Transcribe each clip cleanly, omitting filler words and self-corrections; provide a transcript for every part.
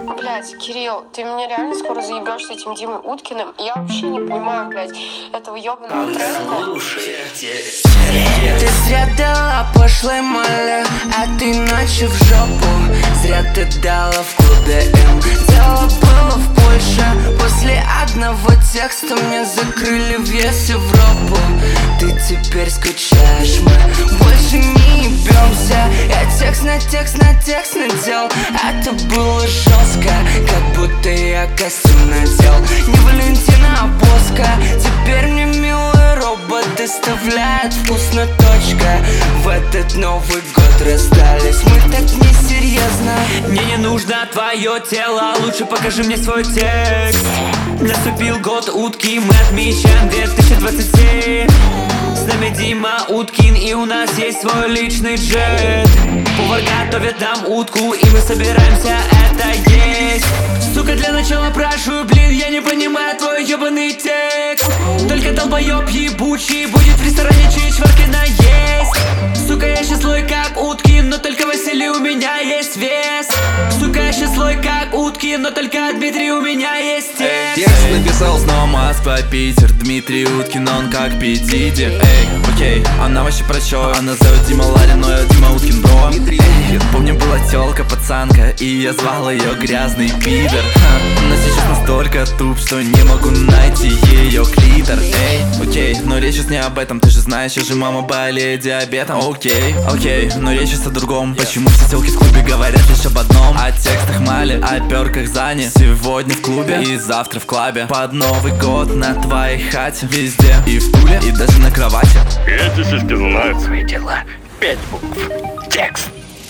Блядь, Кирилл, ты меня реально скоро заебешь с этим Димой Уткиным. Я вообще не понимаю, блядь, этого ёбаного тренда. Ты зря дала пошлой моли, а ты ночью в жопу. Зря ты дала в клубе М. Дело было в Польше. После одного текста мне закрыли весь Европу. Ты теперь скучаешь, мы больше не ебемся. Я текст на текст на текст надел. Это было жестко, как будто я костюм надел. Не Валентина, а Боска. Теперь мне милый робот доставляет вкусно, точка. В этот Новый год расстались мы так несерьезно. Мне не нужно твое тело, лучше покажи мне свой текст. Наступил год утки, мы отмечаем 2027. С нами Дима Уткин, и у нас есть свой личный джет. Повар готовит нам утку, и мы собираемся это есть. Сука, для начала прошу, блин, я не понимаю твой ебаный текст. Только долбоеб ебучий будет в ресторане чичварки наесть. Сука, я счастлой как утки, но только Василий у меня есть вес. Сука, я счастлой как утки, но только Дмитрий у меня есть текст. Текст написал снова Москва, Питер, Дмитрий Уткин, он как Педиди. Эй, окей, она вообще про чё? Она зовет Дима Ларин, но я Дима Уткин, бро. Эй, помню, была тёлка, пацанка, и я звал её грязный пидор. Но сейчас настолько туп, что не могу найти её клитор. Эй, окей, но речь сейчас не об этом. Ты же знаешь, я же мама болеет диабетом. Окей, но речь сейчас о другом. Почему все тёлки в клубе говорят лишь об одном? О текстах Мали, о пёрках Зани. Сегодня в клубе и завтра в клабе. Под Новый год на твоей хате. Везде, и в Туле, и даже на кровати. Эти сиськи знают свои дела. 5 букв. Текст.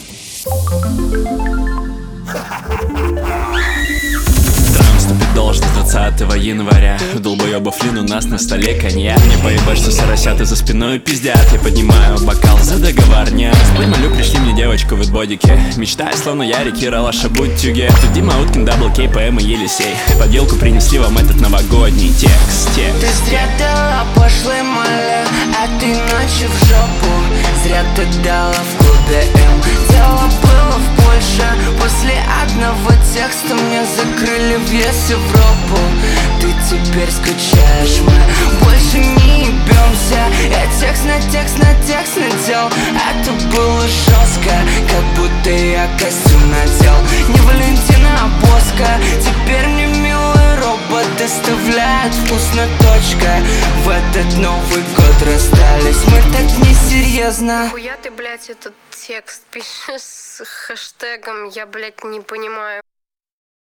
Вступит должность 20 января. Долбоёбов лин, у нас на столе коньяк. Не поебать, что соросята за спиной пиздят. Я поднимаю бокал за договорняк. Спой молю, пришли мне девочку в итбодике. Мечтаю, словно я Кира Лаша Буттюге. Тут Дима Уткин, дабл кей, ПМ и Елисей. Поделку принесли вам этот новогодний текст. Ты зря дала пошлой моли, а ты ночью в жопу. Зря ты дала в клубе М. Дело было в Польше. После одного текста мне закрыли весь Европу. Ты теперь скучаешь, мы больше не ебемся. Я текст на текст на текст надел. Это было жестко, как будто я костюм надел. Не Валентина, а Боска. Теперь мне милый робот доставляет вкусно, точка. В этот Новый год расстались мы так несерьезно. Хуя ты, блядь, этот текст пишешь с хэштегом, я, блядь, не понимаю.